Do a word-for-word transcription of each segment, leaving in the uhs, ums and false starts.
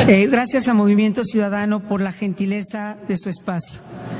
Eh, gracias a Movimiento Ciudadano por la gentileza de su espacio.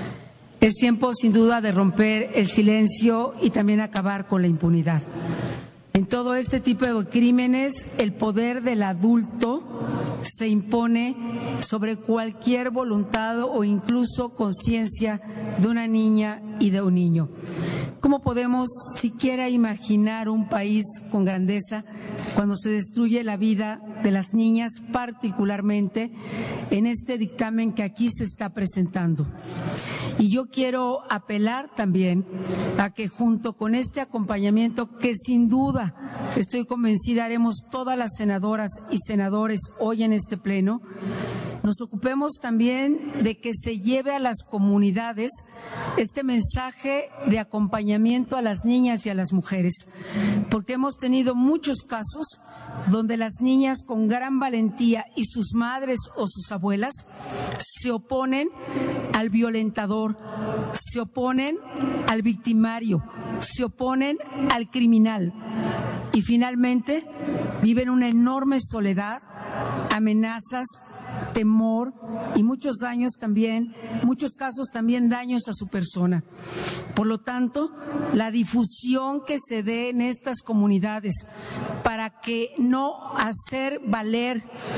Es tiempo, sin duda, de romper el silencio y también acabar con la impunidad. En todo este tipo de crímenes, el poder del adulto se impone sobre cualquier voluntad o incluso conciencia de una niña y de un niño. ¿Cómo podemos siquiera imaginar un país con grandeza cuando se destruye la vida de las niñas, particularmente en este dictamen que aquí se está presentando? Y yo quiero apelar también a que junto con este acompañamiento, que sin duda estoy convencida haremos todas las senadoras y senadores hoy en este pleno, nos ocupemos también de que se lleve a las comunidades este mensaje de acompañamiento a las niñas y a las mujeres, porque hemos tenido muchos casos donde las niñas con gran valentía y sus madres o sus abuelas se oponen al violentador, se oponen al victimario, se oponen al criminal y finalmente viven una enorme soledad, amenazas, temor y muchos daños también, muchos casos también daños a su persona. Por lo tanto, la difusión que se dé en estas comunidades para que no hacer valer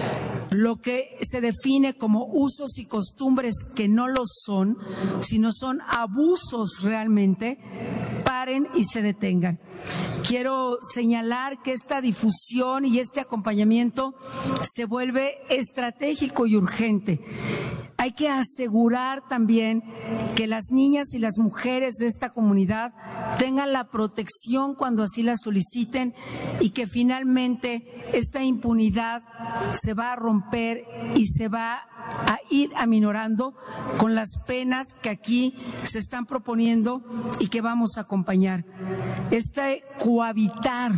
lo que se define como usos y costumbres que no lo son, sino son abusos realmente, paren y se detengan. Quiero señalar que esta difusión y este acompañamiento se vuelve estratégico y urgente. Hay que asegurar también que las niñas y las mujeres de esta comunidad tengan la protección cuando así la soliciten y que finalmente esta impunidad se va a romper y se va a ir aminorando con las penas que aquí se están proponiendo y que vamos a acompañar. Este cohabitar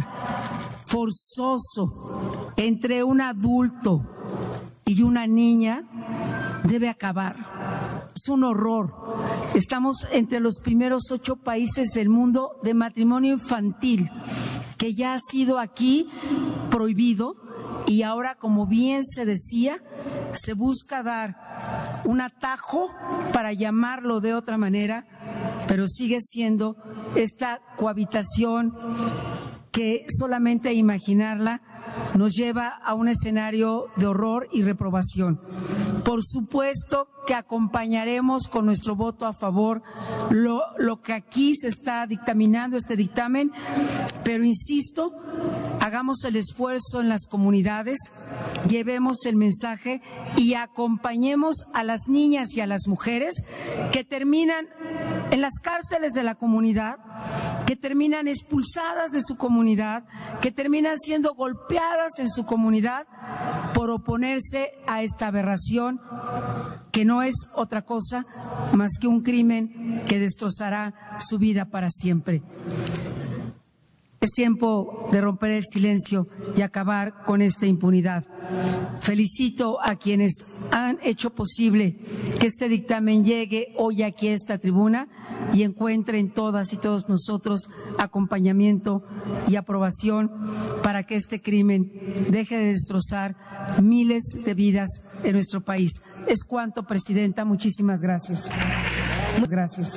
forzoso entre un adulto y una niña debe acabar. Es un horror. Estamos entre los primeros ocho países del mundo de matrimonio infantil, que ya ha sido aquí prohibido y ahora, como bien se decía, se busca dar un atajo para llamarlo de otra manera, pero sigue siendo esta cohabitación que solamente imaginarla nos lleva a un escenario de horror y reprobación. Por supuesto que acompañaremos con nuestro voto a favor lo, lo que aquí se está dictaminando, este dictamen, pero insisto, hagamos el esfuerzo en las comunidades, llevemos el mensaje y acompañemos a las niñas y a las mujeres que terminan en las cárceles de la comunidad, que terminan expulsadas de su comunidad, que terminan siendo golpeadas en su comunidad por oponerse a esta aberración que no es otra cosa más que un crimen que destrozará su vida para siempre. Es tiempo de romper el silencio y acabar con esta impunidad. Felicito a quienes han hecho posible que este dictamen llegue hoy aquí a esta tribuna y encuentren todas y todos nosotros acompañamiento y aprobación para que este crimen deje de destrozar miles de vidas en nuestro país. Es cuanto, Presidenta. Muchísimas gracias. Muchas gracias.